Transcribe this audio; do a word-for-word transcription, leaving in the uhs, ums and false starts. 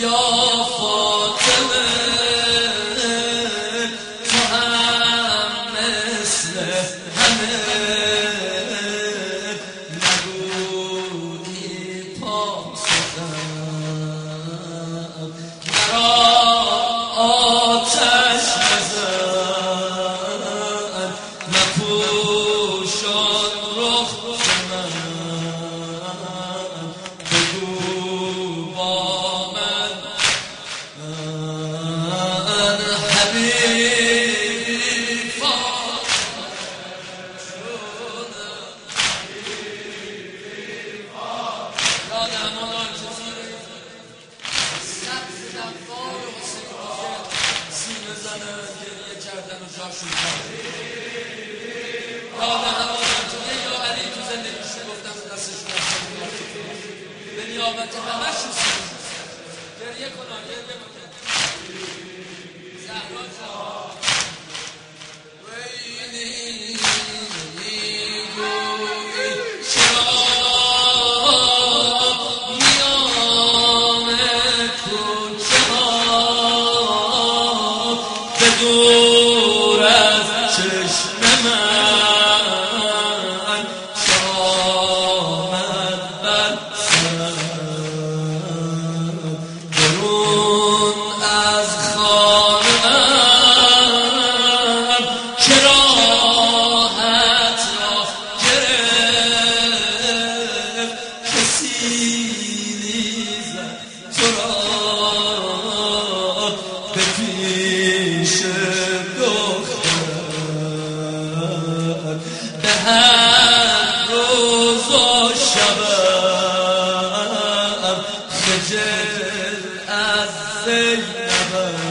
یا فاطمه تو هم مثل همه نبودی پاسخم مرا آتش بزن مپوشان رخ من بگو با من ان حبیبی گریه کردن و جاشون یاد هوادن تو یا علی تو زندگیشون گفتم دستشون به نیابت همه‌شون گریه کنن گریه کنن زهرا جان ویلی چرا میام کوچه ها به دور از چشم من شامت بر سر برون از خانه‌ام که راحت را گرفت کسی نیزد تو را به پیش دختر به هر روز و شبم خجل از زینبم